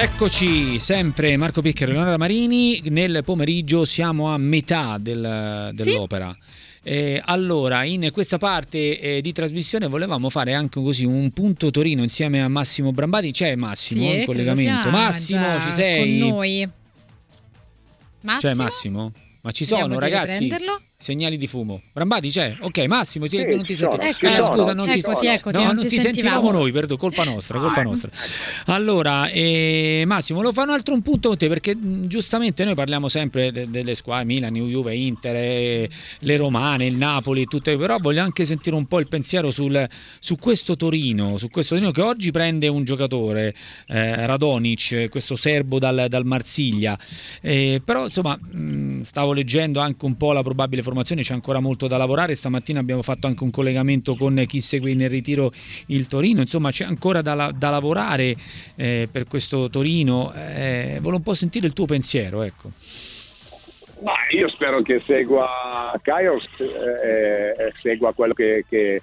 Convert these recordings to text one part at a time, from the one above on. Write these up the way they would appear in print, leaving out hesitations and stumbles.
Eccoci, sempre Marco Picchero e Leonora Marini. Nel pomeriggio siamo a metà dell'opera. Allora, in questa parte di trasmissione volevamo fare anche così un punto Torino insieme a Massimo Brambati. C'è Massimo in collegamento? Massimo, ci sei? Con noi. Massimo? C'è Massimo? Ma ci sono, ragazzi? Segnali di fumo. Brambati c'è? Ok, Massimo, non ti sento. Scusa, non ti sentivamo noi, perdo, colpa nostra. Allora, Massimo, lo fa un altro punto con te, perché giustamente noi parliamo sempre delle squadre, Milan, Juve, Inter, le romane, il Napoli, tutte, però voglio anche sentire un po' il pensiero su questo Torino, che oggi prende un giocatore, Radonic, questo serbo dal Marsiglia. Però insomma, stavo leggendo anche un po' la probabile formazione, c'è ancora molto da lavorare. Stamattina abbiamo fatto anche un collegamento con chi segue nel ritiro il Torino, insomma c'è ancora da lavorare per questo Torino. Volevo un po' sentire il tuo pensiero, ecco. Ma io spero che segua Kairos, segua quello che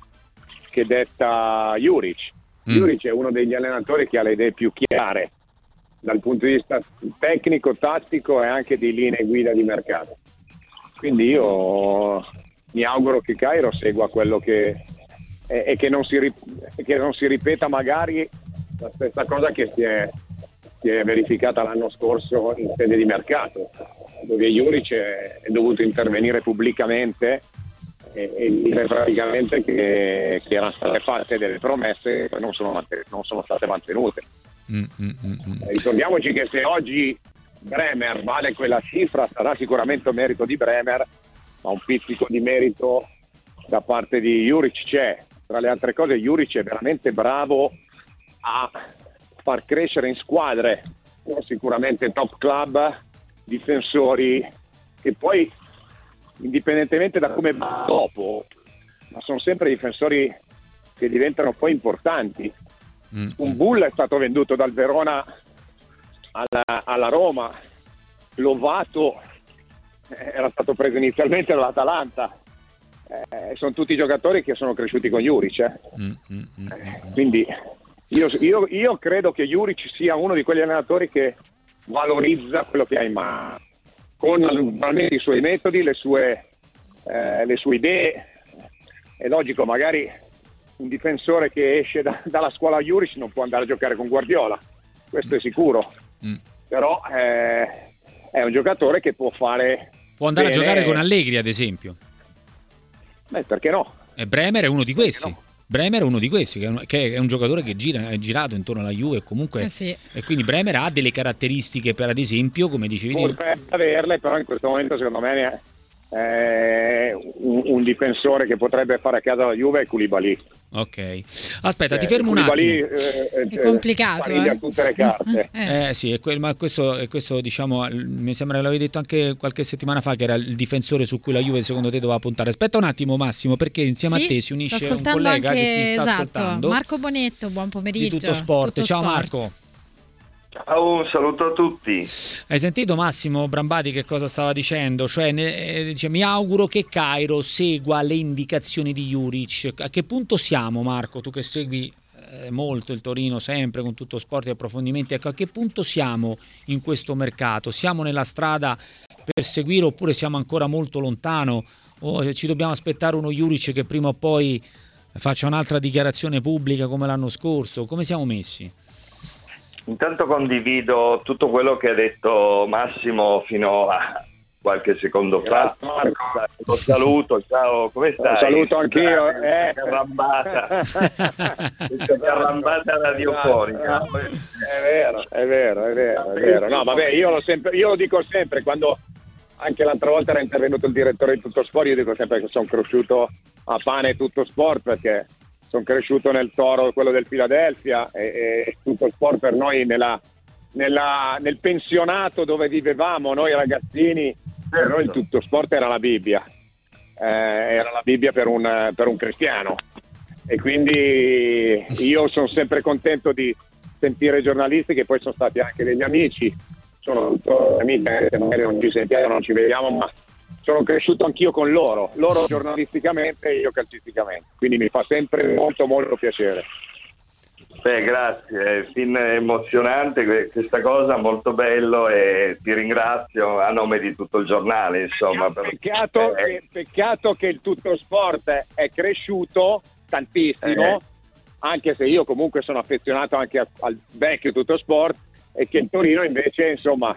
detta Juric. Juric è uno degli allenatori che ha le idee più chiare dal punto di vista tecnico, tattico e anche di linee guida di mercato. Quindi io mi auguro che Cairo segua quello che non si ripeta magari la stessa cosa che si è verificata l'anno scorso in sede di mercato, dove Juric è dovuto intervenire pubblicamente e dire praticamente che erano state fatte delle promesse che non sono state mantenute. Ricordiamoci che se oggi Bremer vale quella cifra sarà sicuramente un merito di Bremer, ma un pizzico di merito da parte di Juric c'è. Tra le altre cose, Juric è veramente bravo a far crescere in squadre, sicuramente top club, difensori che poi, indipendentemente da come va dopo, ma sono sempre difensori che diventano poi importanti. Un Bull è stato venduto dal Verona alla Roma, Lovato era stato preso inizialmente dall'Atalanta, sono tutti giocatori che sono cresciuti con Juric. Quindi io credo che Juric sia uno di quegli allenatori che valorizza quello che ha in mano, con naturalmente i suoi metodi, le sue idee. È logico, magari un difensore che esce dalla scuola Juric non può andare a giocare con Guardiola, questo è sicuro. Però è un giocatore che può andare a giocare con Allegri, ad esempio. Perché no? E Bremer è uno di questi. Bremer è uno di questi, che è un giocatore che è girato intorno alla Juve comunque, sì. E quindi Bremer ha delle caratteristiche, per ad esempio, come dicevi, potrebbe averle, però in questo momento secondo me un difensore che potrebbe fare a casa la Juve è Koulibaly. Ok, aspetta, ti fermo un attimo. È complicato, a tutte le carte. Sì, ma questo diciamo, mi sembra che l'avevi detto anche qualche settimana fa, che era il difensore su cui la Juve secondo te doveva puntare. Aspetta un attimo, Massimo, perché insieme a te si unisce un collega che ti sta ascoltando. Marco Bonetto, buon pomeriggio. Di Tutto Sport. Ciao Marco. Ciao, un saluto a tutti. Hai sentito Massimo Brambati che cosa stava dicendo? Cioè, dice, mi auguro che Cairo segua le indicazioni di Juric. A che punto siamo, Marco? Tu che segui molto il Torino sempre con Tutto Sport e approfondimenti, ecco, a che punto siamo in questo mercato? Siamo nella strada per seguire oppure siamo ancora molto lontano? O ci dobbiamo aspettare uno Juric che prima o poi faccia un'altra dichiarazione pubblica come l'anno scorso? Come siamo messi? Intanto condivido tutto quello che ha detto Massimo fino a qualche secondo fa. Lo saluto, ciao, come stai? Lo saluto anch'io. Arrambata radiofonica. È vero. No, vabbè, io lo dico sempre, quando anche l'altra volta era intervenuto il direttore di Tutto Sport, io dico sempre che sono cresciuto a pane Tutto Sport, perché sono cresciuto nel Toro, quello del Philadelphia, e Tutto Sport per noi nel pensionato dove vivevamo noi ragazzini, per noi il Tutto Sport era la Bibbia, era la Bibbia per un cristiano, e quindi io sono sempre contento di sentire giornalisti che poi sono stati anche degli amici, sono amici che magari non ci sentiamo, non ci vediamo, ma sono cresciuto anch'io con loro giornalisticamente e io calcisticamente, quindi mi fa sempre molto molto piacere. Grazie, è fin emozionante questa cosa, molto bello, e ti ringrazio a nome di tutto il giornale, insomma. Peccato che il Tutto Sport è cresciuto tantissimo, anche se io comunque sono affezionato anche al vecchio Tutto Sport, e che il Torino invece, insomma,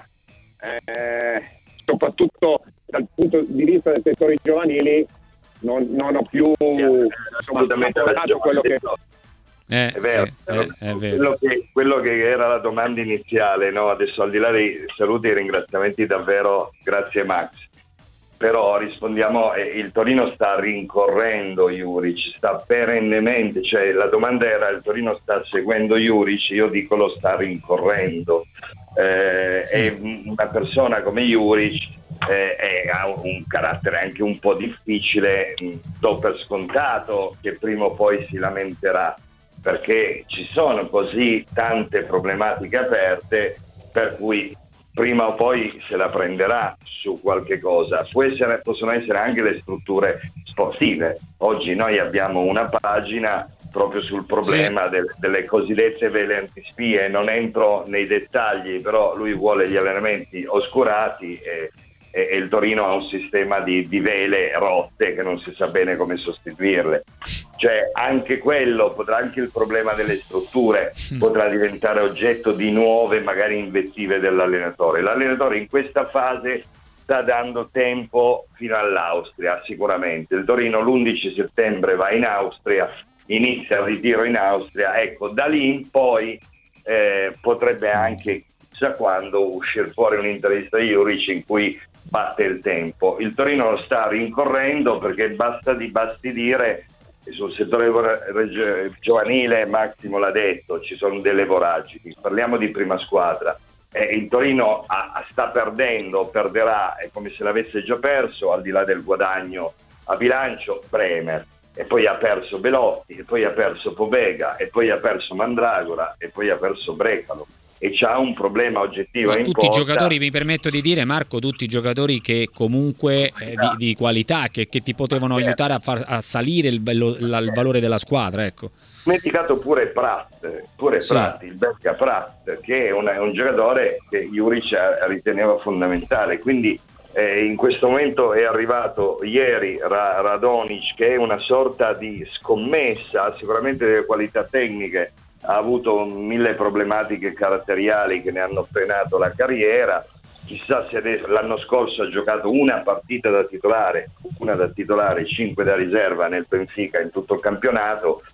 soprattutto dal punto di vista dei settori giovanili, non ho più lavorato quello che... È vero, è vero. Quello che era la domanda iniziale, no? Adesso, al di là dei saluti e ringraziamenti, davvero grazie Max, però rispondiamo, il Torino sta rincorrendo Juric, sta perennemente, cioè la domanda era: il Torino sta seguendo Juric? Io dico lo sta rincorrendo. E una persona come Juric ha un carattere anche un po' difficile, do per scontato che prima o poi si lamenterà, perché ci sono così tante problematiche aperte, per cui prima o poi se la prenderà su qualche cosa. Possono essere anche le strutture sportive. Oggi noi abbiamo una pagina proprio sul problema delle cosiddette vele antispie. Non entro nei dettagli, però lui vuole gli allenamenti oscurati e il Torino ha un sistema di vele rotte che non si sa bene come sostituirle. Cioè anche quello anche il problema delle strutture potrà diventare oggetto di nuove magari invettive dell'allenatore. L'allenatore in questa fase sta dando tempo fino all'Austria, sicuramente. Il Torino l'11 settembre va in Austria, inizia il ritiro in Austria, ecco, da lì in poi potrebbe anche, chissà quando, uscire fuori un'intervista di Juric in cui batte il tempo. Il Torino lo sta rincorrendo perché basti dire, sul settore giovanile Massimo l'ha detto, ci sono delle voragini. Parliamo di prima squadra. Il Torino sta perdendo, perderà, è come se l'avesse già perso, al di là del guadagno a bilancio, Bremer, e poi ha perso Belotti, e poi ha perso Pobega, e poi ha perso Mandragora, e poi ha perso Brecalo, e c'ha un problema oggettivo in tutti i giocatori, mi permetto di dire, Marco, tutti i giocatori che comunque di qualità, che ti potevano aiutare a salire il valore della squadra, ecco. Dimenticato pure Pratt, il belga Pratt, che è un giocatore che Juric riteneva fondamentale, quindi in questo momento è arrivato ieri Radonic, che è una sorta di scommessa, sicuramente delle qualità tecniche, ha avuto 1000 problematiche caratteriali che ne hanno frenato la carriera. Chissà se adesso, l'anno scorso ha giocato una partita da titolare, 5 da riserva nel Benfica in tutto il campionato,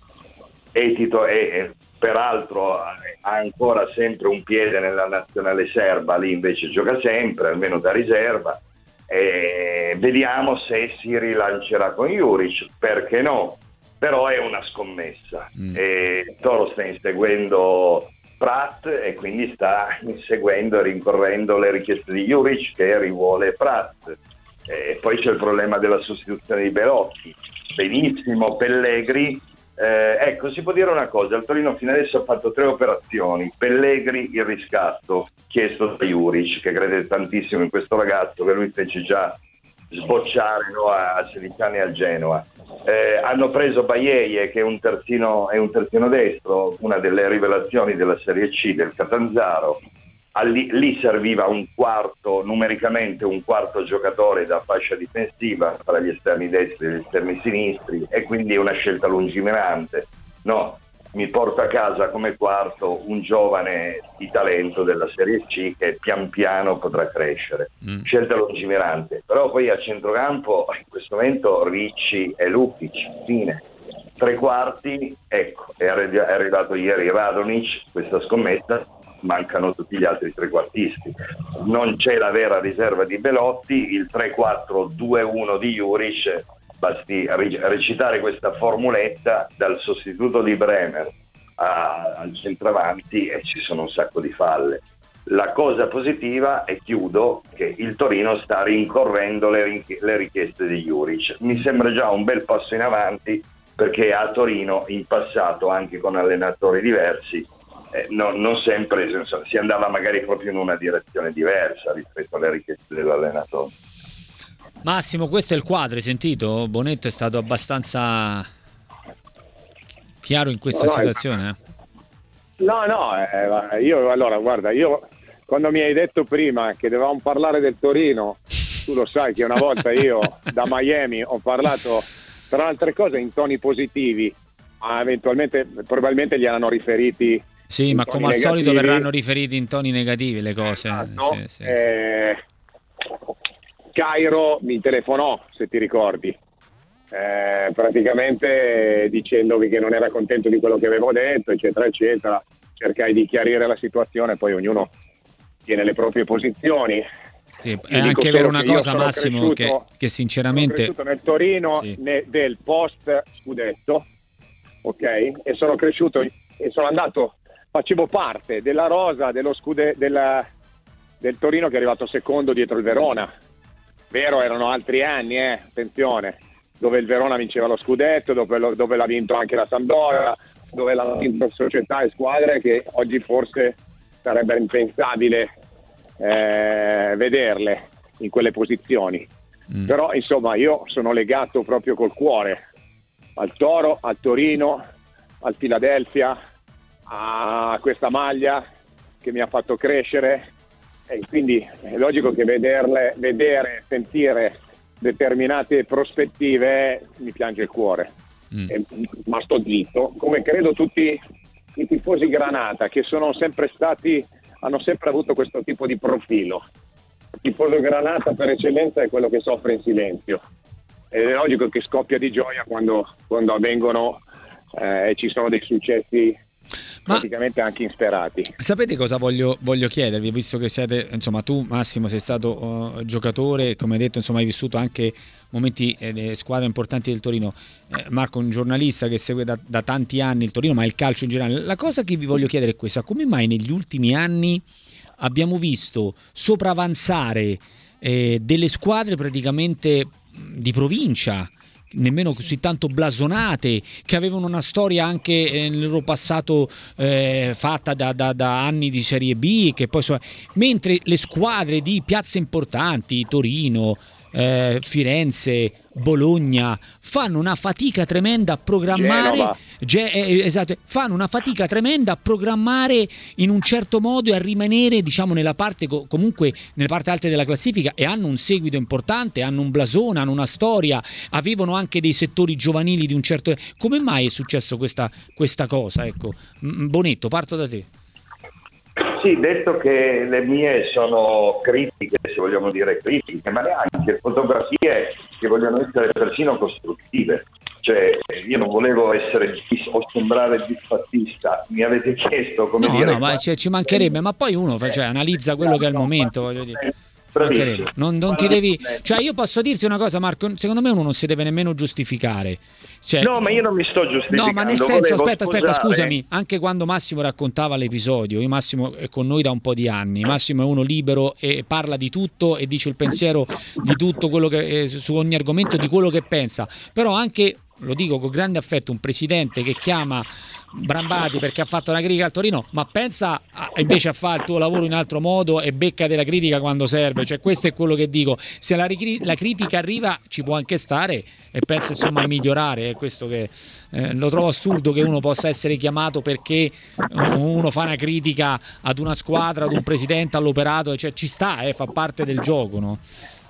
e peraltro ha ancora sempre un piede nella nazionale serba, lì invece gioca sempre, almeno da riserva. Vediamo se si rilancerà con Juric, perché no? Però è una scommessa. Toro sta inseguendo Pratt e quindi sta inseguendo e rincorrendo le richieste di Juric, che rivuole Pratt. Poi c'è il problema della sostituzione di Belotti. Benissimo Pellegri. Ecco, si può dire una cosa: il Torino fino adesso ha fatto 3 operazioni. Pellegri, il riscatto chiesto da Juric, che crede tantissimo in questo ragazzo, che lui fece già sbocciare, no, a 16 anni al Genoa. Hanno preso Baieie, che è un terzino destro, una delle rivelazioni della Serie C del Catanzaro. Lì serviva numericamente un quarto giocatore da fascia difensiva tra gli esterni destri e gli esterni sinistri, e quindi una scelta lungimirante. No, mi porto a casa come quarto un giovane di talento della Serie C che pian piano potrà crescere. Scelta lungimirante. Però poi a centrocampo in questo momento Ricci e Lukic, fine. Tre quarti, ecco, è arrivato ieri Radonic, questa scommessa. Mancano tutti gli altri trequartisti, non c'è la vera riserva di Belotti, il 3-4-2-1 di Juric. Basti recitare questa formuletta dal sostituto di Bremer al centravanti e ci sono un sacco di falle. La cosa positiva, e chiudo, che il Torino sta rincorrendo le richieste di Juric. Mi sembra già un bel passo in avanti, perché a Torino in passato, anche con allenatori diversi, non sempre si andava magari proprio in una direzione diversa rispetto alle richieste dell'allenatore. Massimo, questo è il quadro, hai sentito? Bonetto è stato abbastanza chiaro in questa situazione. io allora guarda, quando mi hai detto prima che dovevamo parlare del Torino, tu lo sai che una volta io da Miami ho parlato tra altre cose in toni positivi, ma eventualmente probabilmente gli hanno riferiti. Sì, ma come al solito verranno riferiti in toni negativi le cose. Sì. Cairo mi telefonò, se ti ricordi, praticamente dicendomi che non era contento di quello che avevo detto, eccetera, eccetera. Cercai di chiarire la situazione, poi ognuno tiene le proprie posizioni. Sì, è anche vero una cosa, Massimo, che sinceramente... Sono cresciuto nel Torino del post scudetto, ok? E sono cresciuto e sono andato, facevo parte della rosa dello del Torino che è arrivato secondo dietro il Verona. Vero, erano altri anni, attenzione, dove il Verona vinceva lo scudetto, dove l'ha vinto anche la Sampdoria, dove l'ha vinto società e squadre che oggi forse sarebbe impensabile vederle in quelle posizioni. Però insomma io sono legato proprio col cuore al Toro, al Torino, al Philadelphia, a questa maglia che mi ha fatto crescere, e quindi è logico che vedere, sentire determinate prospettive mi piange il cuore. Ma sto zitto, come credo tutti i tifosi Granata, che hanno sempre avuto questo tipo di profilo. Il tifoso Granata per eccellenza è quello che soffre in silenzio, ed è logico che scoppia di gioia quando avvengono e ci sono dei successi praticamente anche insperati. Sapete cosa voglio chiedervi, visto che siete, insomma, tu Massimo sei stato giocatore, come hai detto, insomma, hai vissuto anche momenti squadre importanti del Torino, Marco un giornalista che segue da tanti anni il Torino, ma il calcio in generale. La cosa che vi voglio chiedere è questa: come mai negli ultimi anni abbiamo visto sopravanzare delle squadre praticamente di provincia, nemmeno così tanto blasonate, che avevano una storia anche nel loro passato fatta da anni di Serie B, che poi mentre le squadre di piazze importanti, Torino, Firenze, Bologna, fanno una fatica tremenda a programmare, fanno una fatica tremenda a programmare in un certo modo e a rimanere, diciamo, nella parte comunque nelle parti alte della classifica, e hanno un seguito importante, hanno un blasone, hanno una storia, avevano anche dei settori giovanili di un certo... Come mai è successo questa cosa? Ecco, Bonetto, parto da te. Sì, detto che le mie sono critiche, se vogliamo dire critiche, ma anche fotografie che vogliono essere persino costruttive. Cioè, io non volevo o sembrare disfattista, mi avete chiesto come dire... No, ma ci mancherebbe, ma poi uno analizza quello che è il momento, voglio dire. Non ti devi, cioè, io posso dirti una cosa, Marco, secondo me uno non si deve nemmeno giustificare. Cioè, no, ma io non mi sto giustificando. No, ma nel senso, aspetta, scusami, anche quando Massimo raccontava l'episodio, Massimo è con noi da un po' di anni, Massimo è uno libero e parla di tutto e dice il pensiero di tutto quello che su ogni argomento, di quello che pensa, però anche, lo dico con grande affetto, un presidente che chiama Brambati perché ha fatto una critica al Torino, ma pensa invece a fare il tuo lavoro in altro modo e becca della critica quando serve. Cioè, questo è quello che dico: se la critica arriva ci può anche stare, e penso insomma a migliorare. È questo che lo trovo assurdo che uno possa essere chiamato perché uno fa una critica ad una squadra, ad un presidente, all'operato, cioè ci sta, fa parte del gioco, no?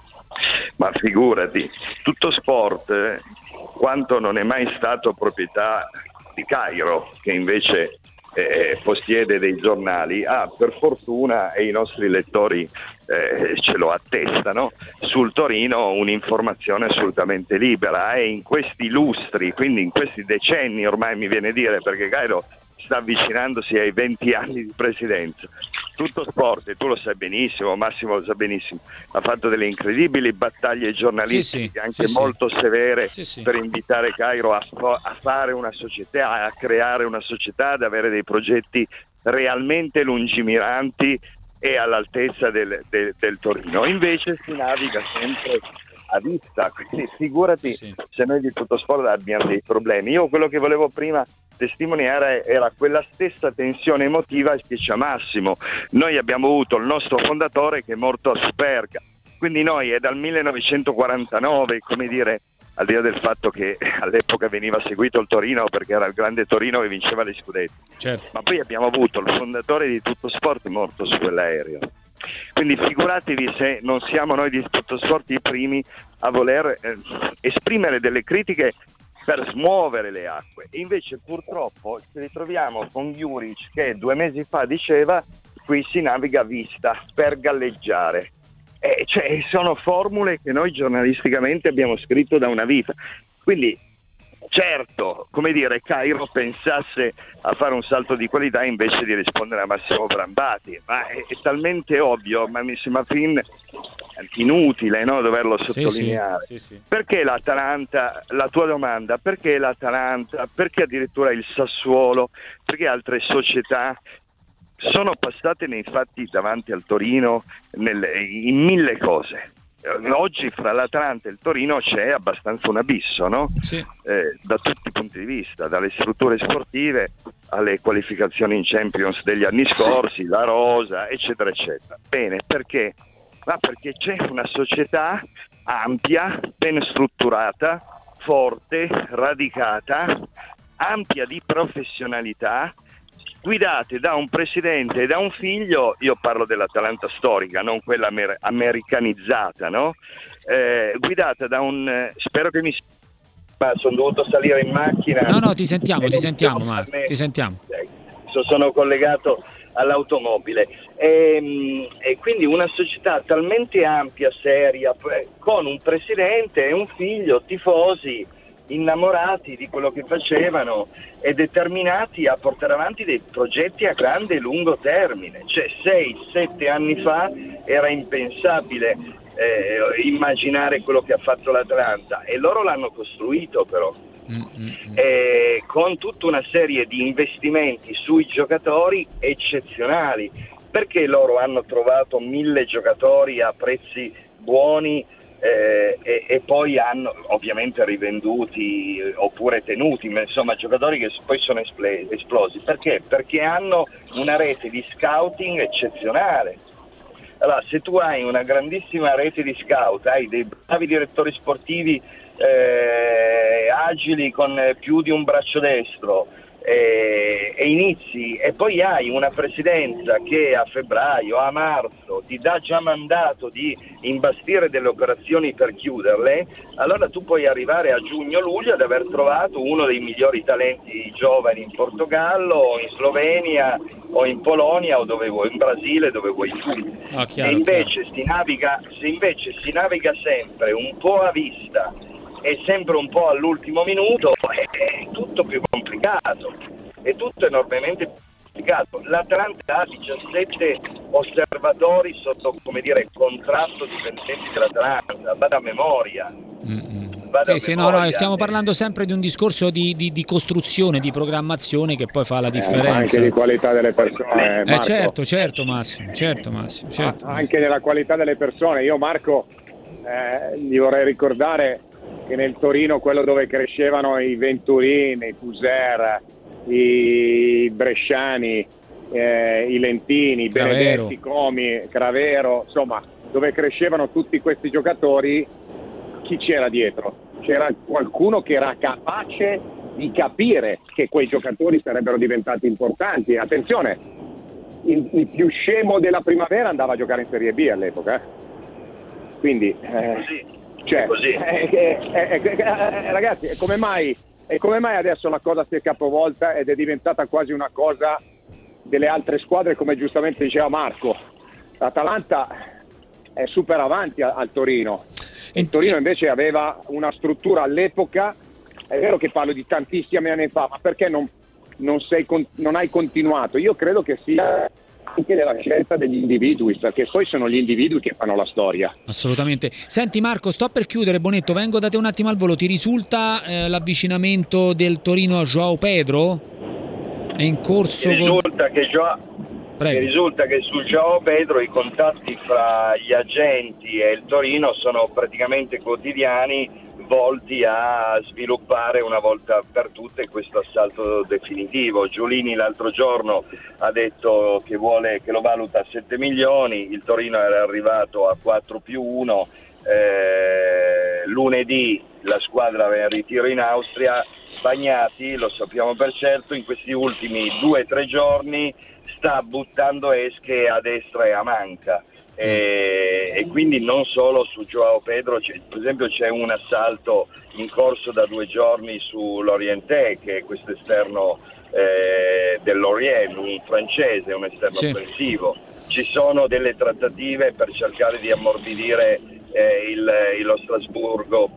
Ma figurati, tutto sport quanto non è mai stato proprietà di Cairo, che invece possiede dei giornali, per fortuna, e i nostri lettori ce lo attestano, sul Torino un'informazione assolutamente libera, e in questi lustri, quindi in questi decenni ormai mi viene a dire, perché Cairo sta avvicinandosi ai 20 anni di presidenza. Tutto sport, e tu lo sai benissimo, Massimo lo sa benissimo, ha fatto delle incredibili battaglie giornalistiche, anche molto severe, per invitare Cairo a fare una società, a creare una società, ad avere dei progetti realmente lungimiranti e all'altezza del Torino. Invece si naviga sempre a vista, quindi figurati se noi di tutto sport abbiamo dei problemi. Io quello che volevo prima testimoniare era quella stessa tensione emotiva che c'è Massimo. Noi abbiamo avuto il nostro fondatore che è morto a Superga, quindi noi è dal 1949, come dire, al di là del fatto che all'epoca veniva seguito il Torino perché era il grande Torino che vinceva gli scudetti. Certo. Ma poi abbiamo avuto il fondatore di Tuttosport morto su quell'aereo. Quindi figuratevi se non siamo noi di Tuttosport i primi a voler esprimere delle critiche per smuovere le acque. E invece purtroppo ci ritroviamo con Juric che 2 mesi fa diceva: qui si naviga a vista per galleggiare. Cioè, sono formule che noi giornalisticamente abbiamo scritto da una vita. Quindi certo, come dire, Cairo pensasse a fare un salto di qualità invece di rispondere a Massimo Brambati, ma è talmente ovvio, ma mi sembra fin inutile, no, doverlo sottolineare. Sì. Perché l'Atalanta, la tua domanda, perché l'Atalanta, perché addirittura il Sassuolo, perché altre società sono passate nei fatti davanti al Torino in 1000 cose. Oggi fra l'Atalanta e il Torino c'è abbastanza un abisso, no? Sì. Da tutti i punti di vista, dalle strutture sportive alle qualificazioni in Champions degli anni scorsi, la rosa, eccetera eccetera. Bene, perché? Ma perché c'è una società ampia, ben strutturata, forte, radicata, ampia di professionalità, guidate da un presidente e da un figlio. Io parlo dell'Atalanta storica, non quella americanizzata, no? Guidata da un, spero che sono dovuto salire in macchina. No, ti sentiamo, Marco, ti sentiamo. Sono collegato all'automobile e quindi una società talmente ampia, seria, con un presidente e un figlio, tifosi, innamorati di quello che facevano e determinati a portare avanti dei progetti a grande e lungo termine. Cioè 6-7 anni fa era impensabile immaginare quello che ha fatto l'Atalanta, e loro l'hanno costruito però con tutta una serie di investimenti sui giocatori eccezionali, perché loro hanno trovato 1000 giocatori a prezzi buoni e poi hanno ovviamente rivenduti oppure tenuti, ma insomma giocatori che poi sono esplosi. Perché? Perché hanno una rete di scouting eccezionale. Allora, se tu hai una grandissima rete di scout, hai dei bravi direttori sportivi agili con più di un braccio destro e inizi, e poi hai una presidenza che a febbraio, a marzo ti dà già mandato di imbastire delle operazioni per chiuderle, allora tu puoi arrivare a giugno-luglio ad aver trovato uno dei migliori talenti giovani in Portogallo o in Slovenia o in Polonia o dove vuoi, in Brasile, dove vuoi tu. Chiaro, e invece si naviga sempre un po' a vista e sempre un po' all'ultimo minuto, è tutto più complicato, è tutto enormemente complicato. L'Atalanta ha 17 osservatori sotto, come dire, contratto dipendenti dell'Atalanta, vada a memoria. No, stiamo parlando sempre di un discorso di costruzione, di programmazione che poi fa la differenza. Anche di qualità delle persone, Marco. Certo Massimo. Certo. Anche nella qualità delle persone. Io, Marco, gli vorrei ricordare che nel Torino, quello dove crescevano i Venturini, i Puser, i Bresciani, i Lentini, i Benedetti, Comi, Cravero, insomma, dove crescevano tutti questi giocatori, chi c'era dietro? C'era qualcuno che era capace di capire che quei giocatori sarebbero diventati importanti. Attenzione, il più scemo della Primavera andava a giocare in Serie B all'epoca, quindi ragazzi, come mai adesso la cosa si è capovolta ed è diventata quasi una cosa delle altre squadre, come giustamente diceva Marco? L'Atalanta è super avanti al Torino. Il Torino invece aveva una struttura all'epoca, è vero che parlo di tantissimi anni fa, ma perché non hai continuato? Io credo che sia anche nella scelta degli individui, perché poi sono gli individui che fanno la storia. Assolutamente. Senti Marco, sto per chiudere, Bonetto, vengo da te un attimo al volo. Ti risulta l'avvicinamento del Torino a João Pedro? È in corso? Risulta che su João Pedro i contatti fra gli agenti e il Torino sono praticamente quotidiani, volti a sviluppare una volta per tutte questo assalto definitivo. Giulini l'altro giorno ha detto che lo valuta a 7 milioni, il Torino era arrivato a 4+1, lunedì la squadra va in ritiro in Austria. Bagnati, lo sappiamo per certo, in questi ultimi 2 o 3 giorni sta buttando esche a destra e a manca, e quindi non solo su Joao Pedro, per esempio c'è un assalto in corso da 2 giorni su Lorienté, che è questo esterno dell'Orient, un francese, un esterno offensivo. Ci sono delle trattative per cercare di ammorbidire lo Salisburgo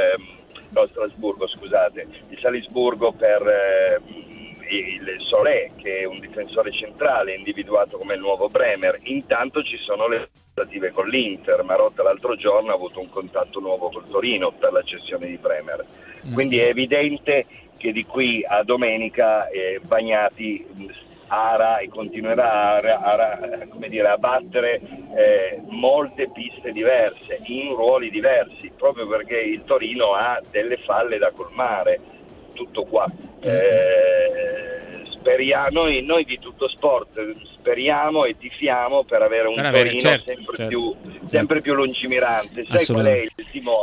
il Salisburgo per il Solé, che è un difensore centrale individuato come il nuovo Bremer. Intanto ci sono le trattative con l'Inter. Marotta l'altro giorno ha avuto un contatto nuovo col Torino per la cessione di Bremer. Quindi è evidente che di qui a domenica Bagnati ara e continuerà a battere molte piste diverse, in ruoli diversi, proprio perché il Torino ha delle falle da colmare. Tutto qua. Speriamo, noi di Tutto Sport speriamo e tifiamo per avere un Torino sempre più lungimirante. Sai qual è il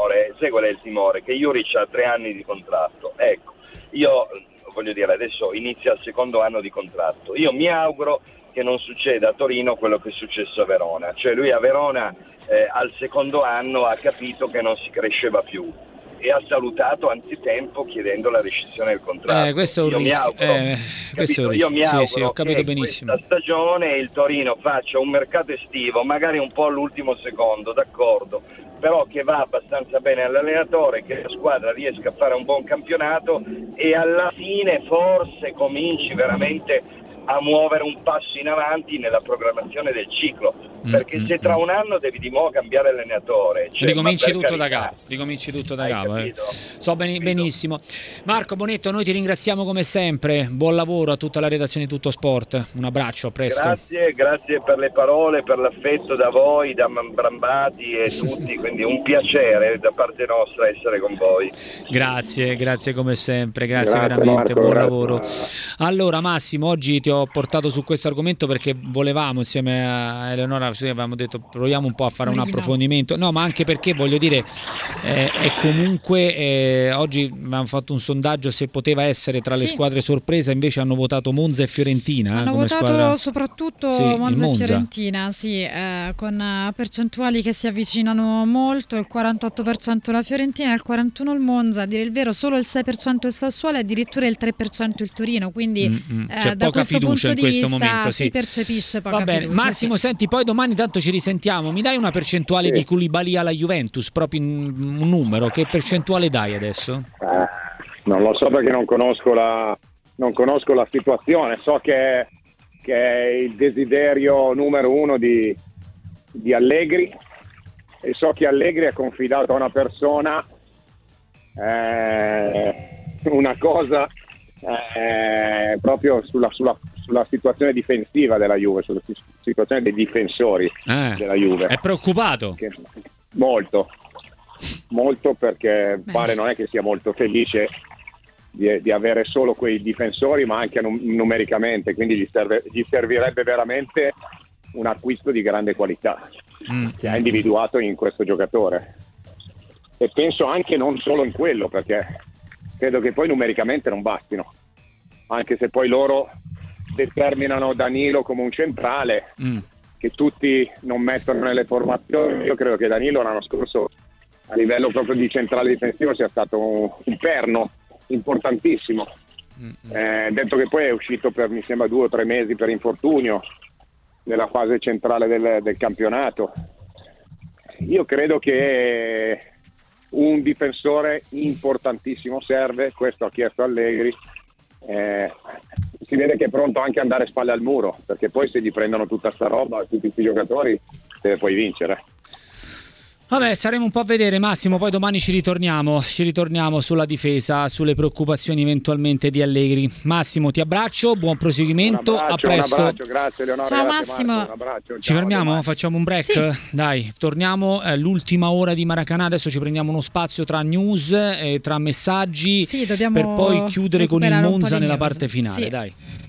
timore? Che Juric ha 3 anni di contratto. Ecco, io voglio dire, adesso inizia il 2º anno di contratto. Io mi auguro che non succeda a Torino quello che è successo a Verona. Cioè lui a Verona al 2º anno ha capito che non si cresceva più e ha salutato anzitempo chiedendo la rescissione del contratto. Questo è un rischio. Io mi auguro ho capito che benissimo. questa stagione il Torino faccia un mercato estivo, magari un po' all'ultimo secondo, d'accordo, però che va abbastanza bene all'allenatore, che la squadra riesca a fare un buon campionato e alla fine forse cominci veramente a muovere un passo in avanti nella programmazione del ciclo, perché se tra un anno devi di nuovo cambiare allenatore, ricominci tutto da capo. So benissimo. Marco Bonetto, noi ti ringraziamo come sempre, buon lavoro a tutta la redazione di Tutto Sport, un abbraccio, a presto. Grazie per le parole, per l'affetto da voi, da Brambati e tutti, quindi un piacere da parte nostra essere con voi. Grazie come sempre, grazie veramente, Marco, buon lavoro. Allora Massimo, oggi ti ho portato su questo argomento perché volevamo, insieme a Eleonora, avevamo detto proviamo un po' a fare un approfondimento, no, ma anche perché voglio dire è comunque oggi abbiamo fatto un sondaggio se poteva essere tra le squadre sorpresa, invece hanno votato Monza e Fiorentina. Hanno come votato squadra... soprattutto Monza e Fiorentina, con percentuali che si avvicinano molto, il 48% la Fiorentina e il 41% il Monza, a dire il vero solo il 6% il Sassuolo e addirittura il 3% il Torino, quindi c'è da poca questo fiducia punto in di questo vista momento, si percepisce poca Va bene. fiducia. Massimo, senti, poi domani tanto ci risentiamo, mi dai una percentuale di Koulibaly alla Juventus, proprio un numero, che percentuale dai adesso? Non lo so perché non conosco la situazione, so che è il desiderio numero 1 di Allegri, e so che Allegri ha confidato a una persona una cosa proprio sulla situazione difensiva della Juve, sulla situazione dei difensori della Juve. È preoccupato? Molto, perché pare non è che sia molto felice di avere solo quei difensori, ma anche numericamente, quindi gli servirebbe veramente un acquisto di grande qualità che ha individuato in questo giocatore, e penso anche non solo in quello, perché credo che poi numericamente non bastino, anche se poi loro determinano Danilo come un centrale che tutti non mettono nelle formazioni. Io credo che Danilo l'anno scorso a livello proprio di centrale difensivo sia stato un perno importantissimo, detto che poi è uscito per mi sembra 2 o 3 mesi per infortunio nella fase centrale del campionato. Io credo che un difensore importantissimo serve, questo ha chiesto Allegri, si vede che è pronto anche ad andare spalle al muro, perché poi se gli prendono tutta sta roba, tutti questi giocatori, deve poi vincere. Vabbè, staremo un po' a vedere, Massimo, poi domani ci ritorniamo sulla difesa, sulle preoccupazioni eventualmente di Allegri. Massimo, ti abbraccio, buon proseguimento, a presto. Un abbraccio, grazie Leonora. Ciao grazie Massimo. Marco, un abbraccio, ci fermiamo? Domani. Facciamo un break? Sì. Dai, torniamo l'ultima ora di Maracanã, adesso ci prendiamo uno spazio tra news e tra messaggi, per poi chiudere con il Monza nella parte finale, dai.